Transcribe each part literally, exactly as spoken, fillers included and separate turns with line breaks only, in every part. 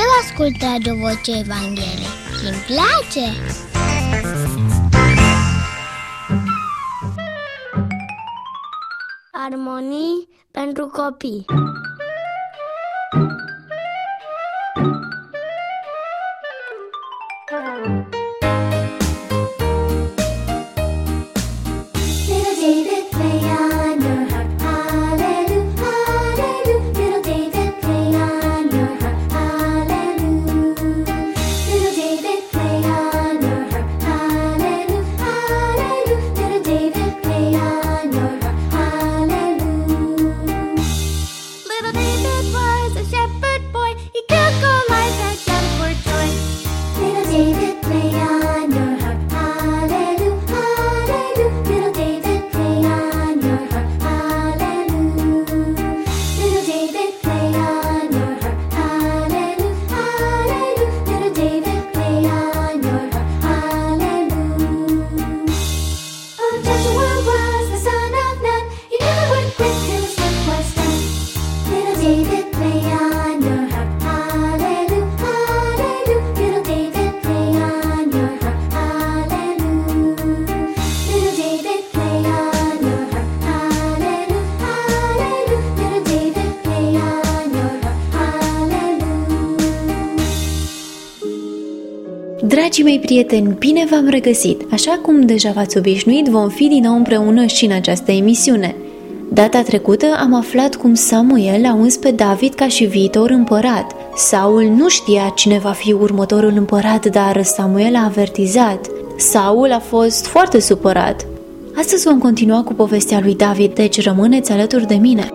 mereu ascult Radio Voce Evangheliei și îmi place! Armonii pentru copii.
Dragii mei prieteni, bine v-am regăsit! Așa cum deja v-ați obișnuit, vom fi din nou împreună și în această emisiune. Data trecută am aflat cum Samuel a uns pe David ca și viitor împărat. Saul nu știa cine va fi următorul împărat, dar Samuel a avertizat. Saul a fost foarte supărat. Astăzi vom continua cu povestea lui David, deci rămâneți alături de mine.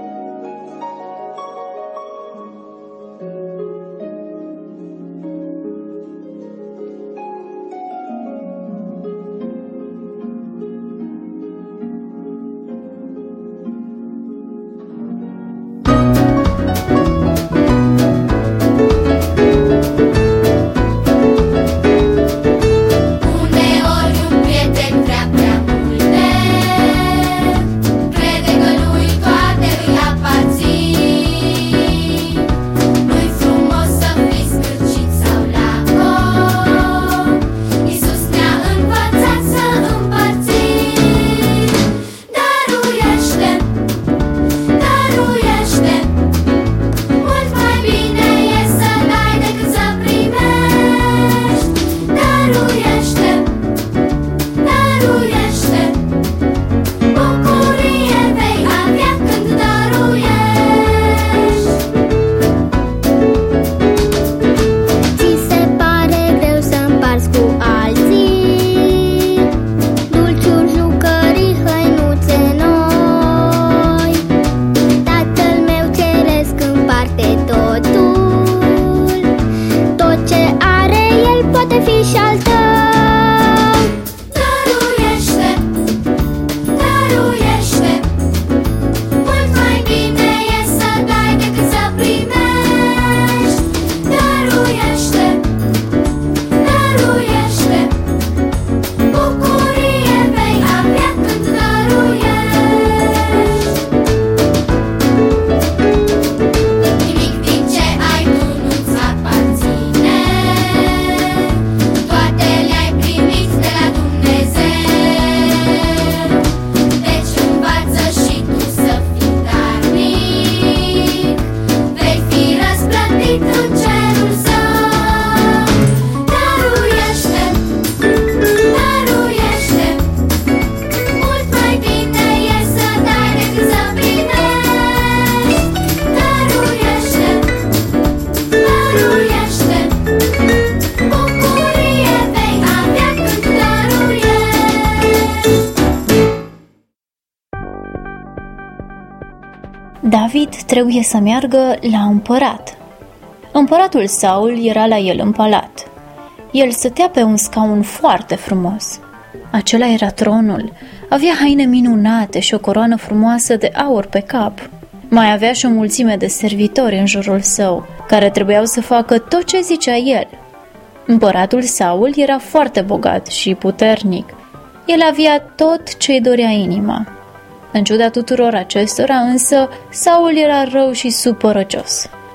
David trebuie să meargă la împărat. Împăratul Saul era la el în palat. El stătea pe un scaun foarte frumos. Acela era tronul. Avea haine minunate și o coroană frumoasă de aur pe cap. Mai avea și o mulțime de servitori în jurul său, care trebuiau să facă tot ce zicea el. Împăratul Saul era foarte bogat și puternic. El avea tot ce-i dorea inima. În ciuda tuturor acestora, însă, Saul era rău și supărăcios.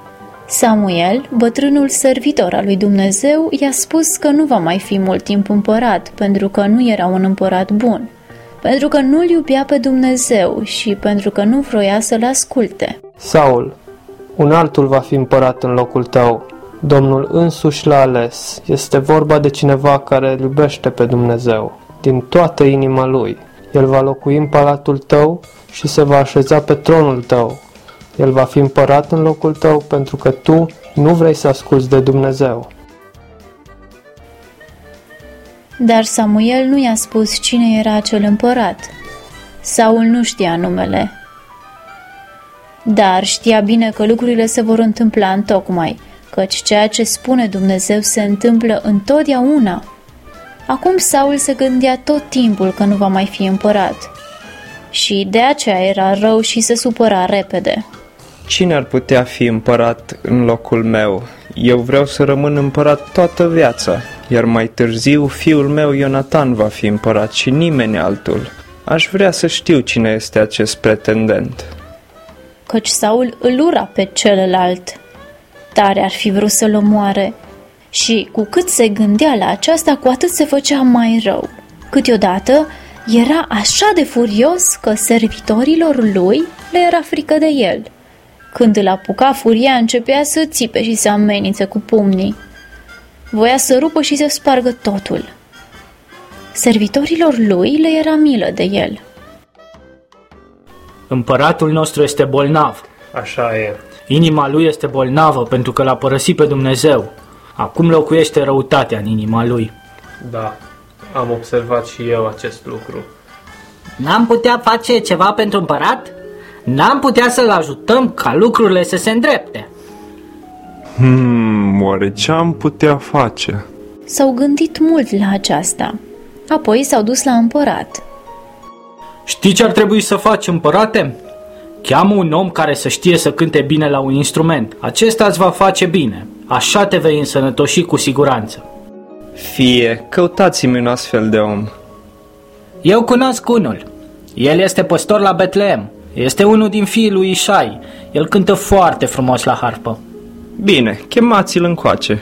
Samuel, bătrânul servitor al lui Dumnezeu, i-a spus că nu va mai fi mult timp împărat, pentru că nu era un împărat bun, pentru că nu-L iubea pe Dumnezeu și pentru că nu vroia să-L asculte.
Saul, un altul va fi împărat în locul tău. Domnul însuși l-a ales. Este vorba de cineva care îl iubește pe Dumnezeu din toată inima lui. El va locui în palatul tău și se va așeza pe tronul tău. El va fi împărat în locul tău pentru că tu nu vrei să asculți de Dumnezeu.
Dar Samuel nu i-a spus cine era acel împărat. Saul nu știa numele, dar știa bine că lucrurile se vor întâmpla întocmai, căci ceea ce spune Dumnezeu se întâmplă întotdeauna. Acum Saul se gândea tot timpul că nu va mai fi împărat și de aceea era rău și se supăra repede.
Cine ar putea fi împărat în locul meu? Eu vreau să rămân împărat toată viața, iar mai târziu fiul meu Ionatan va fi împărat și nimeni altul. Aș vrea să știu cine este acest pretendent.
Căci Saul îl ura pe celălalt. Tare ar fi vrut să-l omoare și cu cât se gândea la aceasta, cu atât se făcea mai rău. Câteodată era așa de furios că servitorilor lui le era frică de el. Când îl apuca furia, începea să țipe și să amenințe cu pumnii. Voia să rupă și să spargă totul. Servitorilor lui le era milă de el.
Împăratul nostru este bolnav.
Așa e.
Inima lui este bolnavă pentru că l-a părăsit pe Dumnezeu. Acum locuiește răutatea în inima lui.
Da, am observat și eu acest lucru.
N-am putea face ceva pentru împărat? N-am putea să-l ajutăm ca lucrurile să se îndrepte.
Hmm, oare ce am putea face?
S-au gândit mult la aceasta. Apoi s-au dus la împărat.
Știi ce ar trebui să faci, împărate? Cheamă un om care să știe să cânte bine la un instrument. Acesta îți va face bine. Așa te vei însănătoși cu siguranță.
Fie, căutați-mi un astfel de om.
Eu cunosc unul. El este păstor la Betlehem. Este unul din fiii lui Ișai. El cântă foarte frumos la harpă.
Bine, chemați-l încoace.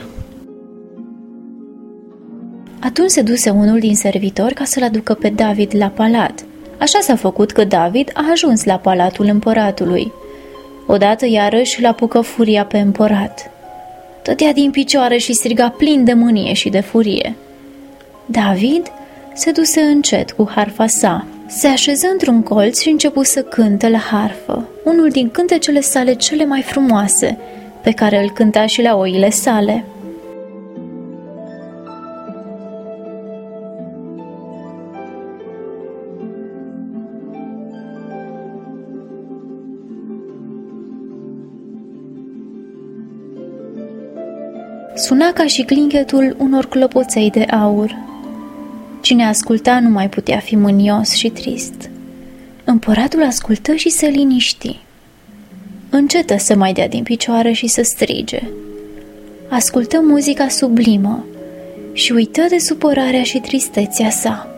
Atunci se duse unul din servitori ca să-l aducă pe David la palat. Așa s-a făcut că David a ajuns la palatul împăratului. Odată iarăși îl apucă furia pe împărat. Tătea din picioare și striga plin de mânie și de furie. David se duse încet cu harfa sa. Se așeză într-un colț și începu să cânte la harfă, unul din cântecele sale cele mai frumoase, pe care îl cânta și la oile sale. Suna ca și clinchetul unor clopoței de aur. Cine asculta nu mai putea fi mânios și trist. Împăratul ascultă și se liniști. Încetă să mai dea din picioare și să strige. Ascultă muzica sublimă și uită de supărarea și tristețea sa.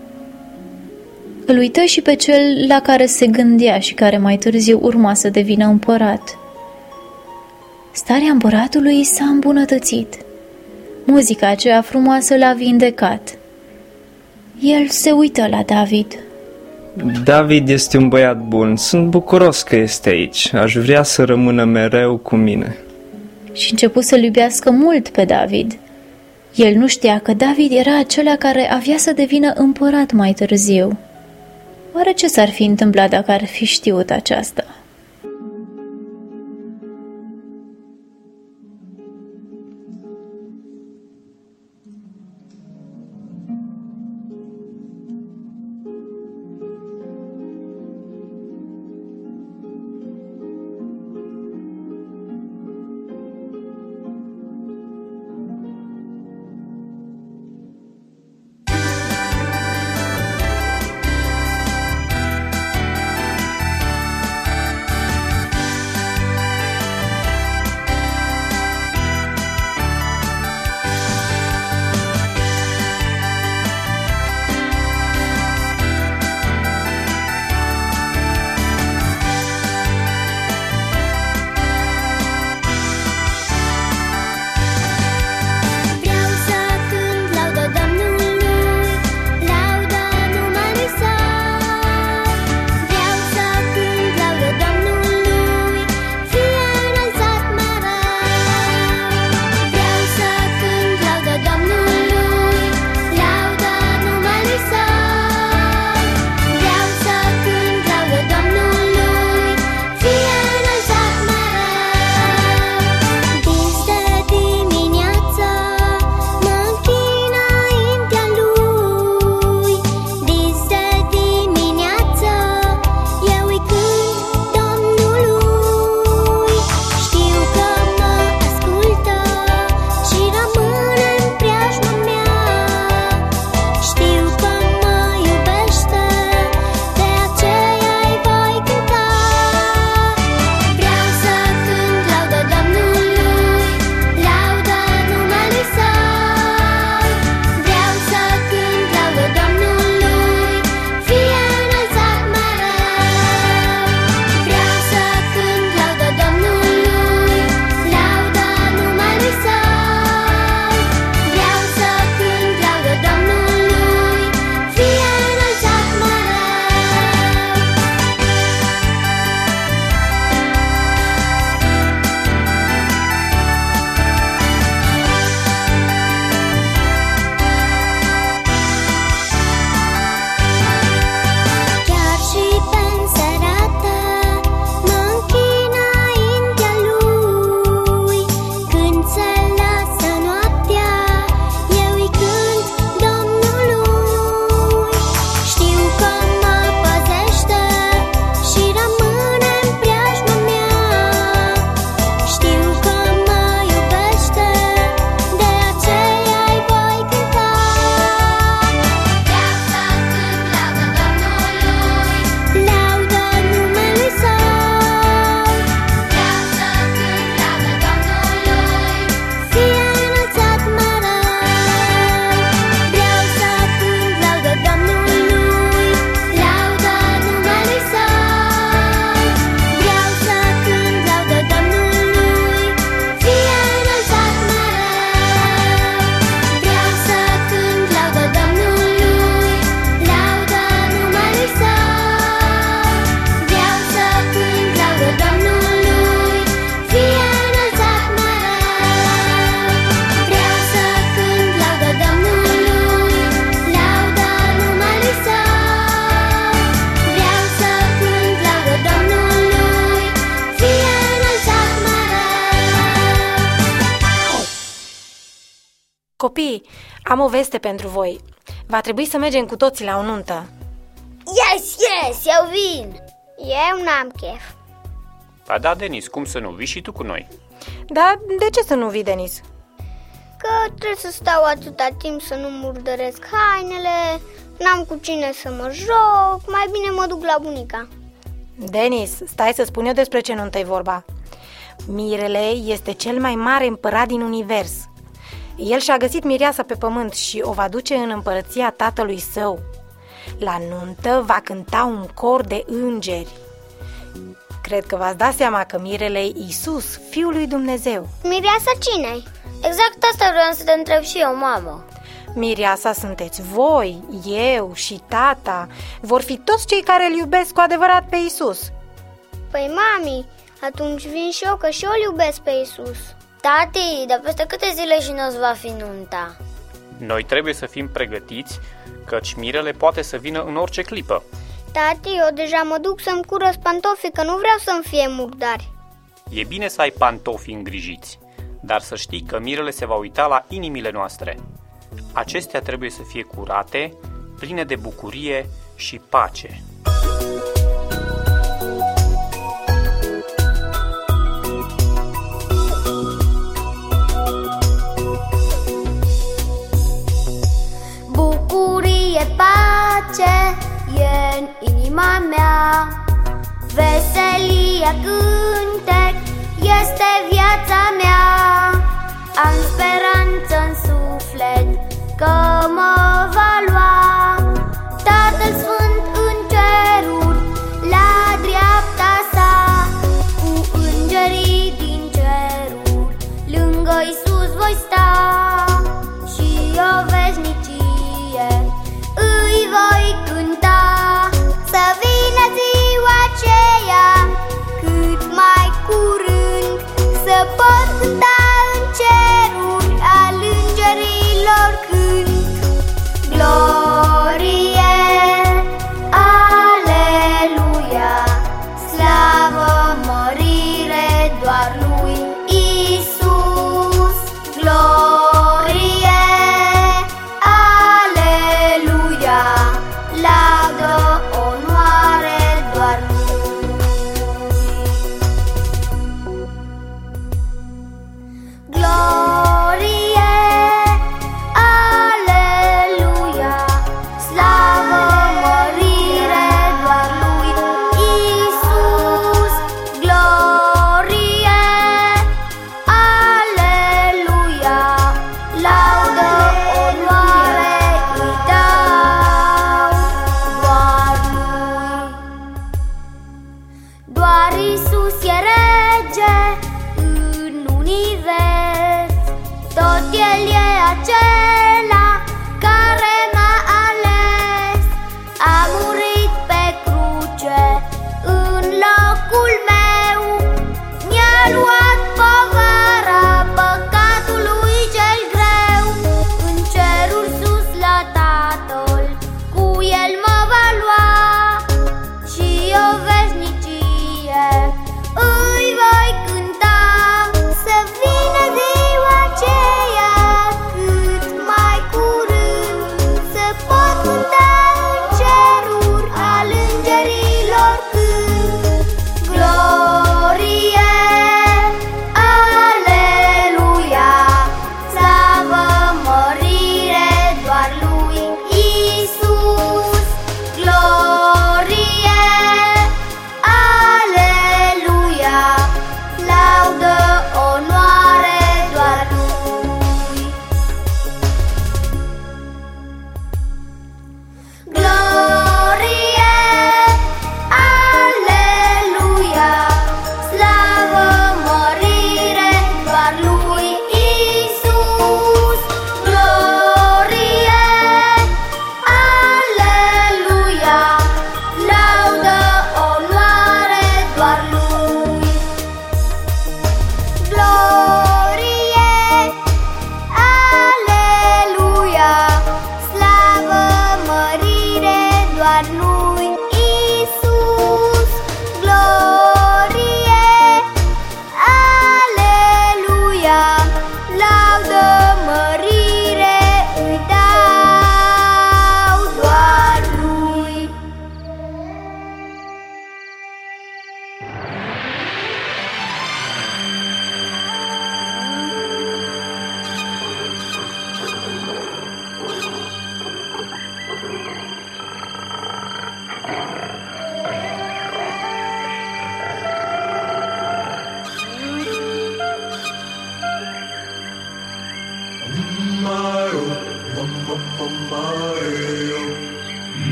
Îl uită și pe cel la care se gândea și care mai târziu urma să devină împărat. Starea împăratului s-a îmbunătățit. Muzica aceea frumoasă l-a vindecat. El se uită la David.
David este un băiat bun. Sunt bucuros că este aici. Aș vrea să rămână mereu cu mine.
Și început să-l iubească mult pe David. El nu știa că David era acela care avea să devină împărat mai târziu. Oare ce s-ar fi întâmplat dacă ar fi știut aceasta?
Copii, am o veste pentru voi. Va trebui să mergem cu toții la o nuntă.
Yes, yes, eu vin. Eu n-am chef.
Ba da, Denis, cum să nu? Vii și tu cu noi.
Da, de ce să nu vii, Denis?
Că trebuie să stau atâta timp să nu murdăresc hainele, n-am cu cine să mă joc, mai bine mă duc la bunica.
Denis, stai să spun eu despre ce nuntă-i vorba. Mirele este cel mai mare împărat din univers. El și-a găsit mireasa pe pământ și o va duce în împărăția tatălui său. La nuntă va cânta un cor de îngeri. Cred că v-ați dat seama că mirele e Iisus, Fiul lui Dumnezeu.
Mireasa cine-i? Exact asta vreau să te întreb și eu, mamă.
Mireasa sunteți voi, eu și tata. Vor fi toți cei care îl iubesc cu adevărat pe Iisus.
Păi, mami, atunci vin și eu, că și eu îl iubesc pe Iisus. Tati, dar peste câte zile și nu-ți va fi nunta?
Noi trebuie să fim pregătiți, căci mirele poate să vină în orice clipă.
Tati, eu deja mă duc să-mi curăț pantofii, că nu vreau să-mi fie murdari.
E bine să ai pantofii îngrijiți, dar să știi că mirele se va uita la inimile noastre. Acestea trebuie să fie curate, pline de bucurie și pace.
Bucurie, pace e în inima mea, veselia, cântec este viața mea. Am speranță în suflet că mă va lua Tatăl Sfânt în ceruri la dreapta sa. Cu îngerii din ceruri lângă Iisus voi sta și o veșnicie îi voi cânta. Să vină ziua aceea cât mai curând, să pot cânta în ceruri al îngerilor cânt. Glorie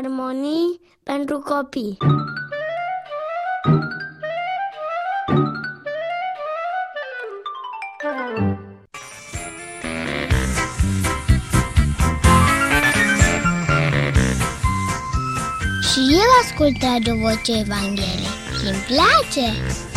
armonii pentru copii. Și eu ascult Radio Vocea Evangheliei. Îmi place!